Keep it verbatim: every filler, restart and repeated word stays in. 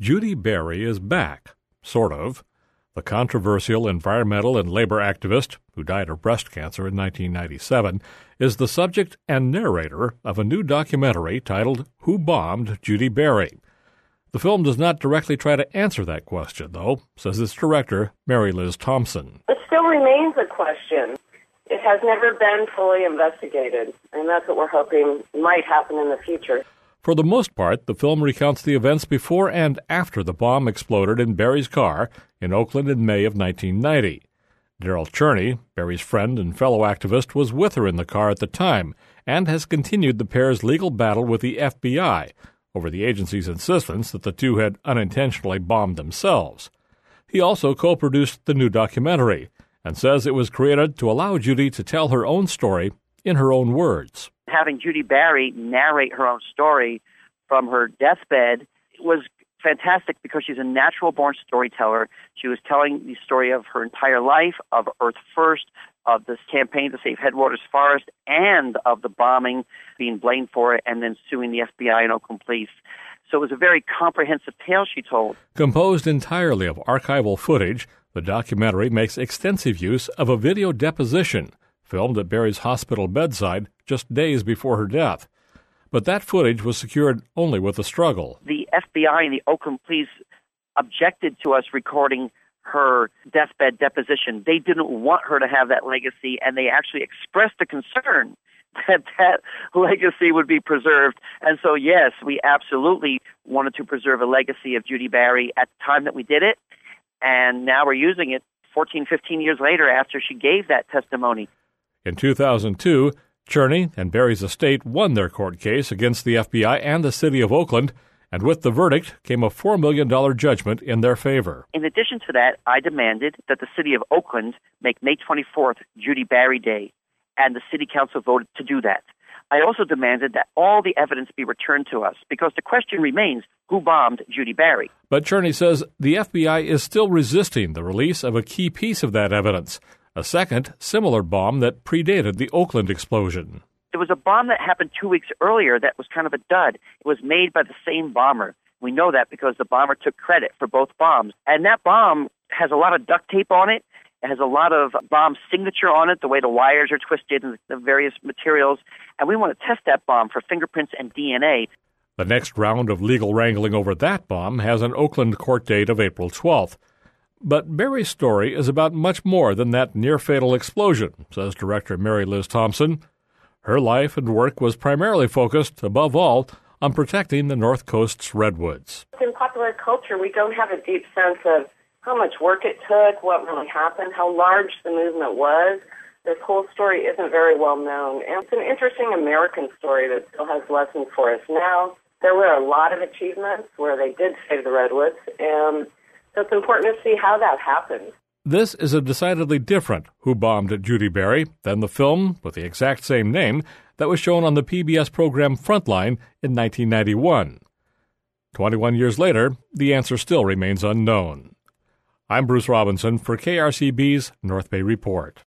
Judy Berry is back, sort of. The controversial environmental and labor activist, who died of breast cancer in nineteen ninety-seven, is the subject and narrator of a new documentary titled Who Bombed Judy Berry? The film does not directly try to answer that question, though, says its director, Mary Liz Thompson. It still remains a question. It has never been fully investigated, and that's what we're hoping might happen in the future. For the most part, the film recounts the events before and after the bomb exploded in Berry's car in Oakland in May of nineteen ninety. Daryl Cherney, Berry's friend and fellow activist, was with her in the car at the time and has continued the pair's legal battle with the F B I over the agency's insistence that the two had unintentionally bombed themselves. He also co-produced the new documentary and says it was created to allow Judy to tell her own story in her own words. Having Judy Berry narrate her own story from her deathbed was fantastic because she's a natural-born storyteller. She was telling the story of her entire life, of Earth First, of this campaign to save Headwaters Forest, and of the bombing, being blamed for it, and then suing the F B I and Oakland Police. So it was a very comprehensive tale she told. Composed entirely of archival footage, the documentary makes extensive use of a video deposition filmed at Berry's hospital bedside just days before her death. But that footage was secured only with a struggle. The F B I and the Oakland Police objected to us recording her deathbed deposition. They didn't want her to have that legacy, and they actually expressed a concern that that legacy would be preserved. And so, yes, we absolutely wanted to preserve a legacy of Judy Berry at the time that we did it, and now we're using it fourteen, fifteen years later after she gave that testimony. In two thousand two, Cherney and Berry's estate won their court case against the F B I and the city of Oakland, and with the verdict came a four million dollars judgment in their favor. In addition to that, I demanded that the city of Oakland make May twenty-fourth Judy Berry Day, and the city council voted to do that. I also demanded that all the evidence be returned to us, because the question remains, who bombed Judy Berry? But Cherney says the F B I is still resisting the release of a key piece of that evidence, a second, similar bomb that predated the Oakland explosion. There was a bomb that happened two weeks earlier that was kind of a dud. It was made by the same bomber. We know that because the bomber took credit for both bombs. And that bomb has a lot of duct tape on it. It has a lot of bomb signature on it, the way the wires are twisted and the various materials. And we want to test that bomb for fingerprints and D N A. The next round of legal wrangling over that bomb has an Oakland court date of April twelfth. But Berry's story is about much more than that near-fatal explosion, says director Mary Liz Thompson. Her life and work was primarily focused, above all, on protecting the North Coast's redwoods. In popular culture, we don't have a deep sense of how much work it took, what really happened, how large the movement was. This whole story isn't very well known. And it's an interesting American story that still has lessons for us now. There were a lot of achievements where they did save the redwoods, and so it's important to see how that happened. This is a decidedly different Who Bombed Judy Berry than the film with the exact same name that was shown on the P B S program Frontline in nineteen ninety-one. Twenty-one years later, the answer still remains unknown. I'm Bruce Robinson for K R C B's North Bay Report.